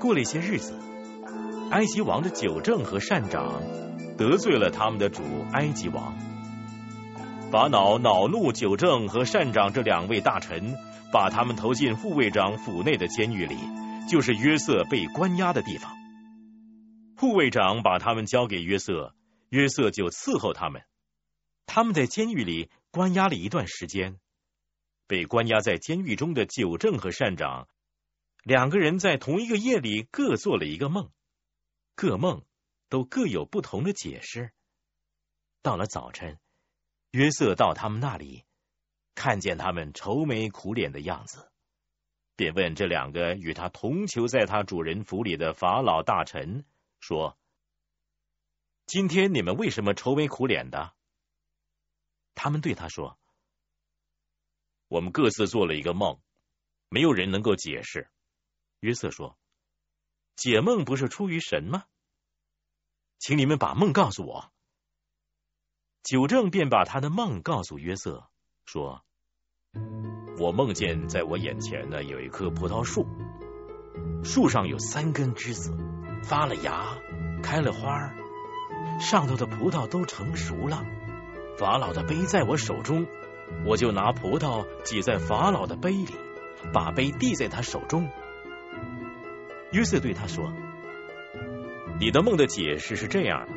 过了一些日子，埃及王的酒政和善长得罪了他们的主埃及王。法老恼怒酒政和善长这2位大臣，把他们投进护卫长府内的监狱里，就是约瑟被关押的地方。护卫长把他们交给约瑟，约瑟就伺候他们。他们在监狱里关押了一段时间。被关押在监狱中的酒政和善长2个人在同一个夜里各做了一个梦，各梦都各有不同的解释。到了早晨，约瑟到他们那里，看见他们愁眉苦脸的样子，便问这2个与他同囚在他主人府里的法老大臣说：今天你们为什么愁眉苦脸的？他们对他说：我们各自做了一个梦，没有人能够解释。约瑟说：解梦不是出于神吗？请你们把梦告诉我。酒政便把他的梦告诉约瑟，说：我梦见在我眼前呢有一棵葡萄树，树上有3根枝子，发了芽，开了花，上头的葡萄都成熟了。法老的杯在我手中，我就拿葡萄挤在法老的杯里，把杯递在他手中。约瑟对他说：你的梦的解释是这样的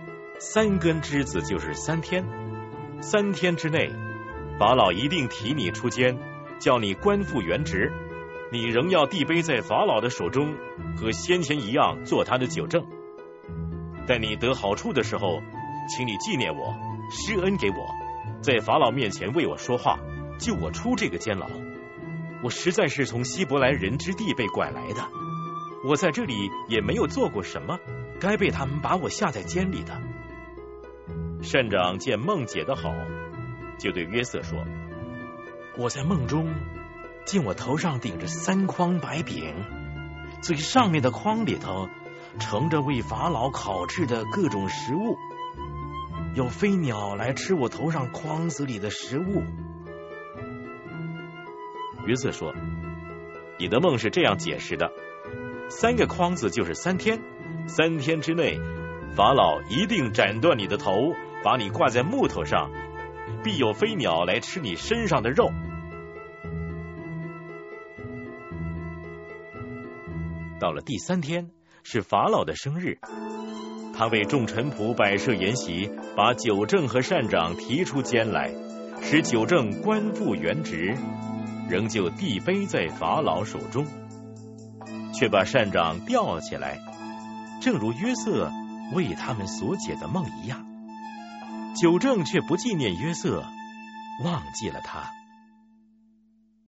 ，3根枝子就是3天，3天之内，法老一定提你出监，叫你官复原职，你仍要递杯在法老的手中，和先前一样做他的酒政。在你得好处的时候，请你纪念我，施恩给我，在法老面前为我说话，救我出这个监牢。我实在是从希伯来人之地被拐来的，我在这里也没有做过什么，该被他们把我下在监里的。善长见梦解得好，就对约瑟说：我在梦中见我头上顶着3筐白饼，最上面的筐里头盛着为法老烤制的各种食物，有飞鸟来吃我头上筐子里的食物。约瑟说：你的梦是这样解释的，3个筐子就是3天，3天之内，法老一定斩断你的头，把你挂在木头上，必有飞鸟来吃你身上的肉。到了第3天，是法老的生日，他为众臣仆摆设筵席，把酒政和善长提出监来，使酒政官复原职，仍旧递杯在法老手中，却把善长吊起来，正如约瑟为他们所解的梦一样。酒政却不纪念约瑟，忘记了他。